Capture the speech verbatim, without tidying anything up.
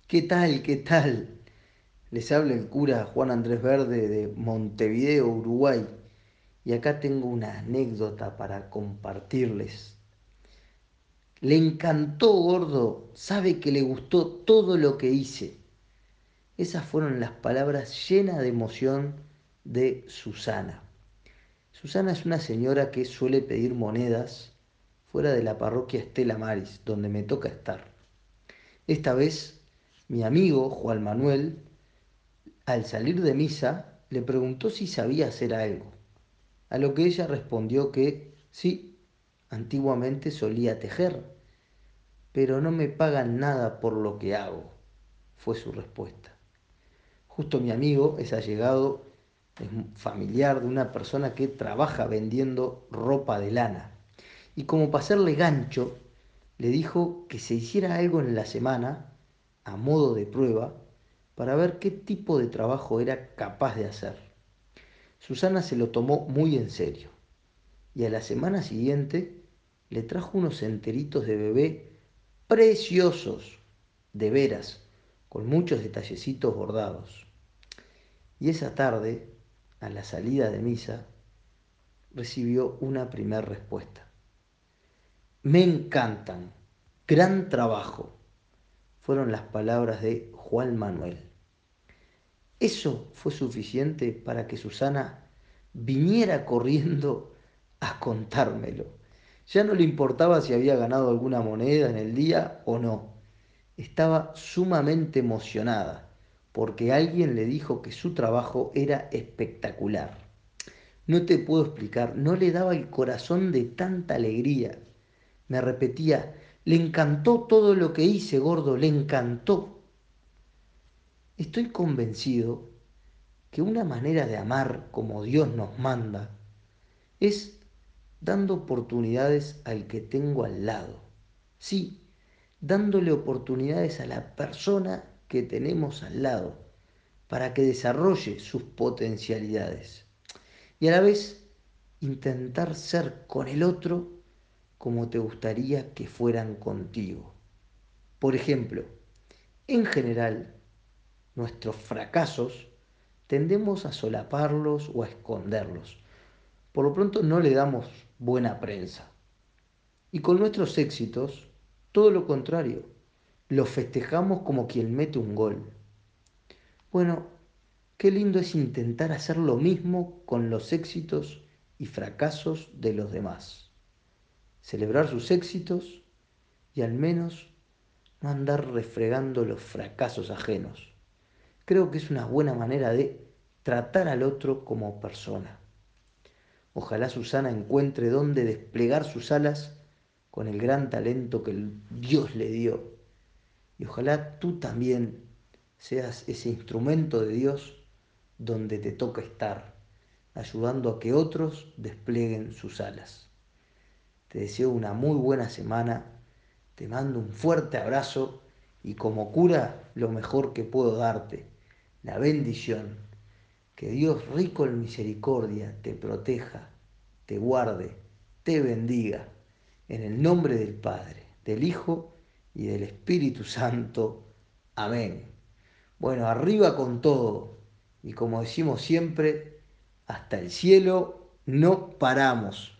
¿Qué tal? ¿Qué tal? Les habla el cura Juan Andrés Verde de Montevideo, Uruguay, y acá tengo una anécdota para compartirles. Le encantó, gordo, sabe que le gustó todo lo que hice. Esas fueron las palabras llenas de emoción de Susana. Susana es una señora que suele pedir monedas fuera de la parroquia Estela Maris, donde me toca estar. Esta vez, mi amigo Juan Manuel, al salir de misa, le preguntó si sabía hacer algo, a lo que ella respondió que sí, antiguamente solía tejer, pero no me pagan nada por lo que hago, fue su respuesta. Justo mi amigo es allegado, es familiar de una persona que trabaja vendiendo ropa de lana. Y como para hacerle gancho, le dijo que se hiciera algo en la semana, a modo de prueba, para ver qué tipo de trabajo era capaz de hacer. Susana se lo tomó muy en serio y a la semana siguiente le trajo unos enteritos de bebé preciosos, de veras, con muchos detallecitos bordados. Y esa tarde, a la salida de misa, recibió una primer respuesta. Me encantan, gran trabajo, fueron las palabras de Juan Manuel. Eso fue suficiente para que Susana viniera corriendo a contármelo. Ya no le importaba si había ganado alguna moneda en el día o no. Estaba sumamente emocionada porque alguien le dijo que su trabajo era espectacular. No te puedo explicar, no le daba el corazón de tanta alegría. Me repetía, le encantó todo lo que hice, gordo, le encantó. Estoy convencido que una manera de amar como Dios nos manda es dando oportunidades al que tengo al lado. Sí, dándole oportunidades a la persona que tenemos al lado para que desarrolle sus potencialidades. Y a la vez intentar ser con el otro como te gustaría que fueran contigo. Por ejemplo, en general, nuestros fracasos tendemos a solaparlos o a esconderlos. Por lo pronto no le damos buena prensa. Y con nuestros éxitos, todo lo contrario, los festejamos como quien mete un gol. Bueno, qué lindo es intentar hacer lo mismo con los éxitos y fracasos de los demás. Celebrar sus éxitos y al menos no andar refregando los fracasos ajenos. Creo que es una buena manera de tratar al otro como persona. Ojalá Susana encuentre dónde desplegar sus alas con el gran talento que Dios le dio. Y ojalá tú también seas ese instrumento de Dios donde te toca estar, ayudando a que otros desplieguen sus alas. Te deseo una muy buena semana, te mando un fuerte abrazo y como cura lo mejor que puedo darte, la bendición. Que Dios rico en misericordia te proteja, te guarde, te bendiga. En el nombre del Padre, del Hijo y del Espíritu Santo. Amén. Bueno, arriba con todo. Y como decimos siempre, hasta el cielo no paramos.